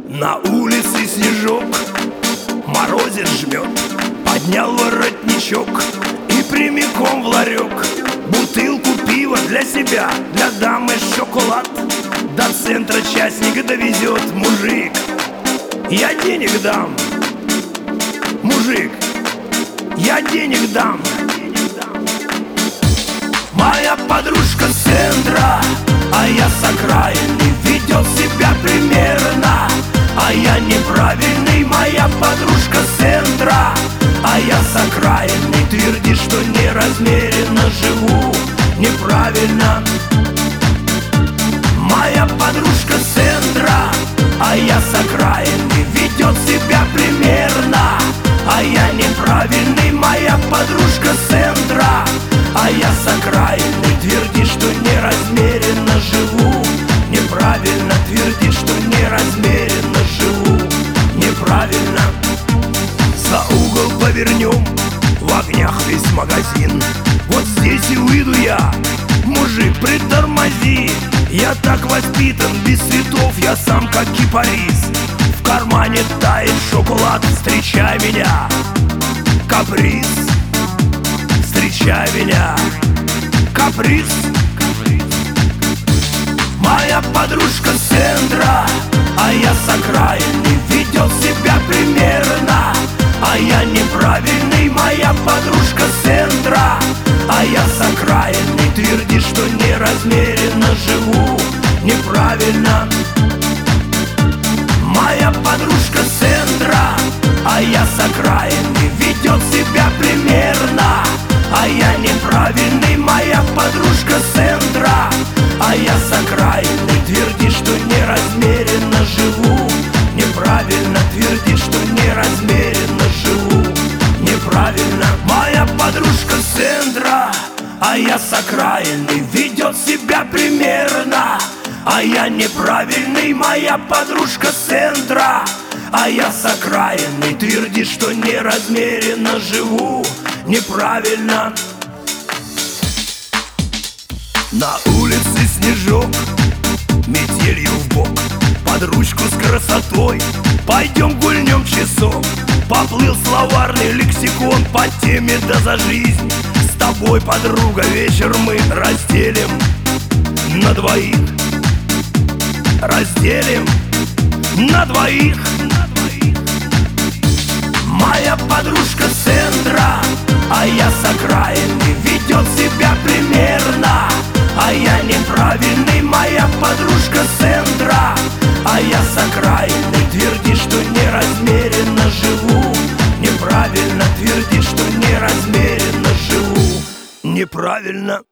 На улице снежок, морозец жмет. Поднял воротничок и прямиком в ларек. Бутылку пива для себя, для дамы шоколад. До центра частник довезет мужик. Я денег дам, мужик, я денег дам. Моя подружка с центра, а я с окраины, ведет себя примерно, а я неправильный. Моя подружка с центра, а я с окраины, твердит, что неразмеренно живу неправильно. Моя подружка с центра, а я с окраины, ведет себя примерно, а я неправильный. Моя подружка с центра, а я с окраины, твердит, что неразмеренно живу неправильно. Твердит, что неразмеренно живу неправильно. За угол повернем, в огнях весь магазин. Вот здесь и выйду я, мужик, притормози. Я так воспитан, без цветов я сам как кипарис. В кармане тает шоколад, встречай меня, каприз. Встречай меня, каприз. Моя подружка с центра, а я с окраины, ведет себя примерно, а я неправильный. Моя подружка с центра, а я с окраины, твердит, что неразмеренно живу неправильно. Моя подружка с центра, а я с окраины, ведет себя примерно, а я неправильный. Моя подружка с центра, а я с окраины, твердит, что неразмеренно живу неправильно. Твердит, что неразмеренно живу неправильно. Моя подружка с центра, а я с окраины, ведет себя примерно, а я неправильный. Моя подружка с центра, а я с окраины, твердит, что неразмеренно живу неправильно. На улице снежок, метелью в бок, под ручку с красотой пойдем гульнем часок. Поплыл словарный лексикон по теме «Да за жизнь». С тобой, подруга, вечер мы разделим на двоих. Разделим на двоих. Моя подружка с центра, а я с окраины, ведет себя примерно, а я неправильный. Моя подружка с центра, а я с окраины, твердит, что неразмеренно живу неправильно. Твердит, что неразмеренно живу неправильно.